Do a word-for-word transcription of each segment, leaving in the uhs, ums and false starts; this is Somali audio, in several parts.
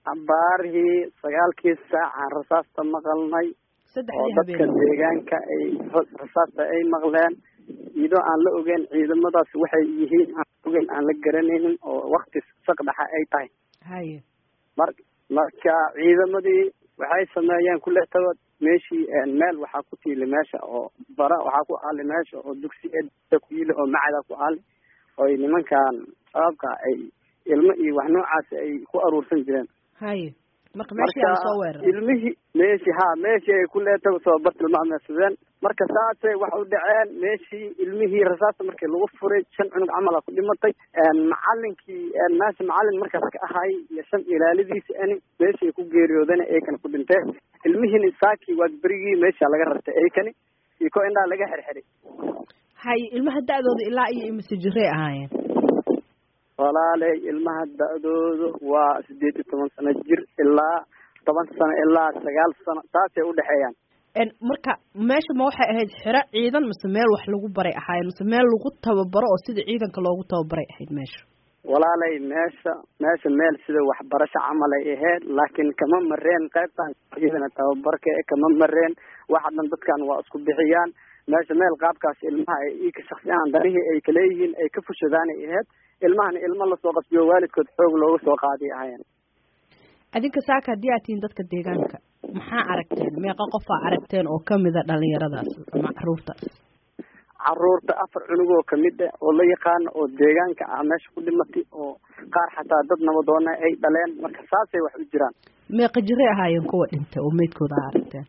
abaarihii sagaalkii saacaan rasaasta maqalnay oo dadka deegaanka ay rasaasta ay maqleen iyadoo aan la ogeyn ciidamadaas waxay yihiin aan ogeyn aan la garanaynin oo wakti saqdhaxa ay tahay haye mar marka ciidamadii waxay sameeyeen kuleetaba meeshii meel waxaa ku tiili meesha oo bara waxaa ku aali meesha oo dugsiyeeda ku yili oo macada ku aali oo nimankan sababka ay ilmo iyo wax noocaas ay ku aruursan jireen haye marka meeshii aan soo weerar ilmihii meeshii ha meeshii ay ku leetaba soo bartilmaameedsadeen marka saasay wax u dhaceen meeshii ilmihii rasaasta markii lagu furay shan cunug camal ku dhimatay macalinkii meesha macalin markaas ka ahay iyo shan ilaalidiisa ani meeshii ku geeriyoodeen ay kan ku dhinteen ilmihiina saaki waa berigii meesha laga rartay ay kani iyo ko indhaa laga xirxiray haye ilmaha da'dooda ilaa iyo imise jirey ahaayeen walaalay ilmaha da'doodu waa sideed iyo toban sano jir ilaa toban sano ilaa sagaal sano taasay udhexeeyaan marka meesha ma waxay ahayd xiro ciidan mise meel wax lagu baray ahaayeen mise meel lagu tababaro oo sida ciidanka loogu tababaray ahayd meesha walaalay meesha meesha meel sida waxbarasho camal ay ahayd laakiin kama mareen qaybtan ciidana tababarka kama mareen waxa dhan dadkan waa isku bixiyaan meesha meel qaabkaas ilmaha ay ika shakhsiyaan danihii ay kaleeyihiin ay ka fushadaan ay ahayd ilmahana ilmo lasoo qasbiyo waalidkood xoog looga soo qaaday ahaayeen adinka saaka haddii aad tihiin dadka deegaanka maxaa aragteen meeqa qofaa aragteen oo kamida dhalinyaradaas ama caruurtaas caruurta afar cunug oo kamid ah oo la yaqaano oo deegaanka ah meesha ku dhimatay oo qaar xataa dad nabadoona ay dhaleen marka saasay wax u jiraan meeqa jiray ahaayeen kuwa dhintay oo meydkooda aa aragteen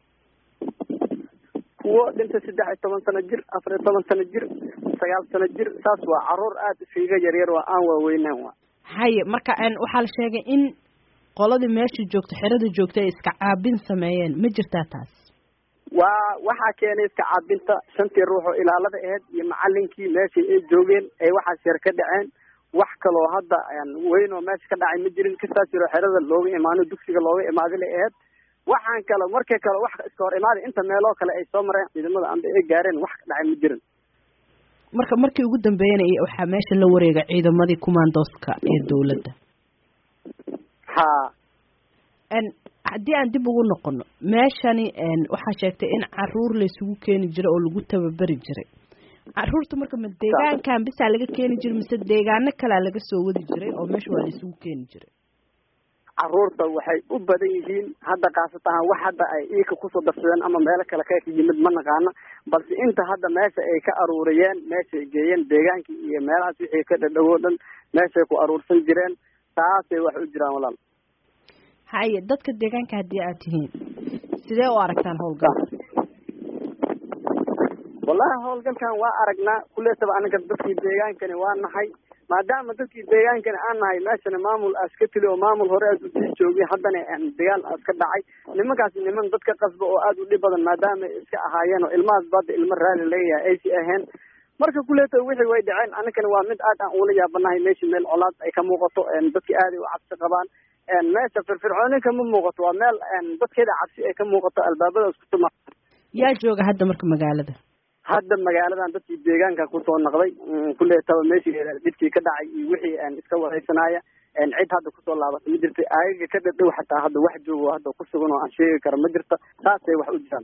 kuwo dhintay saddex iyo toban sano jir afar iyo toban sano jir sagaal sano jir saas waa caruur aada iskaga yaryar waa aan waaweynaan waa haye marka waxaa la sheegay in qoladii meesha joogta xerada joogta ay iska caabin sameeyeen ma jirtaa taas waa waxaa keenay iska caabinta shantii ruux oo ilaalada ahayd iyo macalinkii meeshii ay joogeen ay waxaas yar ka dhaceen wax kaloo hadda weyn oo meesha ka dhacay ma jirin kastaas yaro xerada looga imaano dugsiga looga imaaday la ahayd waxaan kale markii kale wax iska hor imaaday inta meeloo kale ay soo mareen ciidamada amba ay gaareen wax ka dhacay ma jirin marka markii ugu dambeeyana waxaa meesha la wareegay ciidamadii kumaandooska ee dawladda ha haddii aan dib ugu noqono meeshani waxaa sheegtay in caruur laysugu keeni jiray oo lagu tababari jiray caruurta marka ma deegaankan bisaa laga keeni jiray mise deegaano kalea laga soo wadi jiray oo meesha waa laysugu keeni jiray caruurta waxay u badan yihiin hadda khaasatan wax hadda ay iika kusoo darsadeen ama meelo kale ka yimid ma naqaana balse inta hadda meesha ay ka aruuriyeen meeshay geeyeen deegaankii iyo meelahaas wixii ka dhadhawoo dhan meeshay ku aruursan jireen taasay wax u jiraan walaal haye dadka deegaanka haddii aad tihiin sidee u aragtaan howlgal wallahi howlgalkan waa aragnaa kuleetaba anaga dadkii deegaankani waa nahay maadaama dadkii deegaankani aan nahay meeshana maamul aas ka tili oo maamul hore aad usii joogay haddana dagaal aas ka dhacay nimankaas niman dadka qasba oo aada u dhib badan maadaama iska ahaayeen oo ilmahaas badda ilmo raali leeyahay aysi ahayn marka kuleetaba wixii way dhaceen anagana waa mid aad aan ula yaabanahay meeshii meel colaad ay ka muuqato dadkii aaday u cabsi qabaan meesha firfircooni kama muuqato waa meel dadkeeda cabsi ay ka muuqato albaabada isku tuma yaa jooga hadda marka magaalada hadda magaaladan dadkii deegaanka kusoo naqday kuleetaba meeshii dhibkii ka dhacay iyo wixii iska wareysanaya cid hadda kusoo laabatay ma jirta ayaga ka dhadhow xataa hadda wax joogo hadda ku sugan oo aan sheegi karo ma jirta saasay wax u jiraan